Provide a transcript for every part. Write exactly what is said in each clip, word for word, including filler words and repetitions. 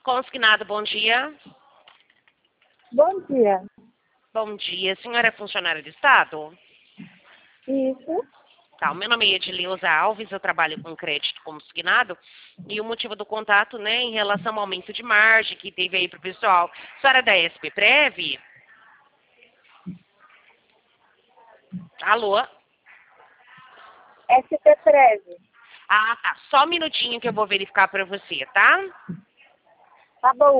Consignado, bom dia. Bom dia. Bom dia. A senhora é funcionária do Estado? Isso. Tá, o meu nome é Edileuza Alves, eu trabalho com crédito consignado. E o motivo do contato, né, em relação ao aumento de margem que teve aí para o pessoal. A senhora é da S P Prev? Alô? S P Prev. Ah, tá. Só um minutinho que eu vou verificar para você, tá? Tá bom.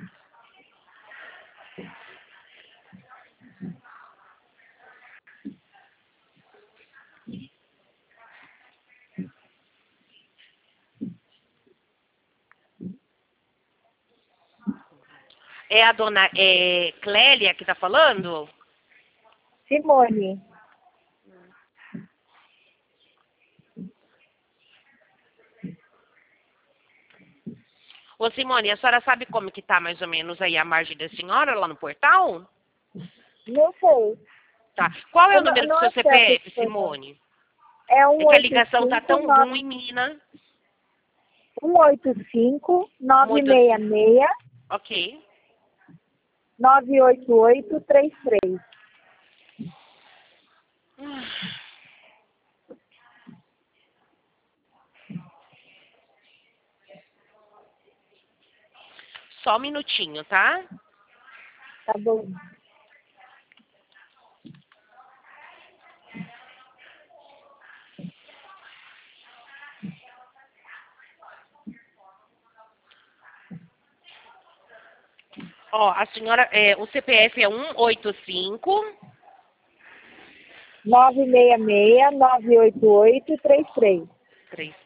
É a dona é, Clélia que está falando? Simone. Ô, Simone, a senhora sabe como que tá mais ou menos aí a margem da senhora lá no portal? Não sei. Tá. Qual é Eu o não, número do não seu acesso C P F, esse portal. Simone? É É que a um oito ligação tá cinco tão nove ruim, menina. um oito cinco nove Muito seis assim. seis Ok. nove oito oito três três. Só um minutinho, tá? Tá bom. Ó, a senhora, é, o C P F é um oito cinco. nove seis seis nove oito oito três três. Três.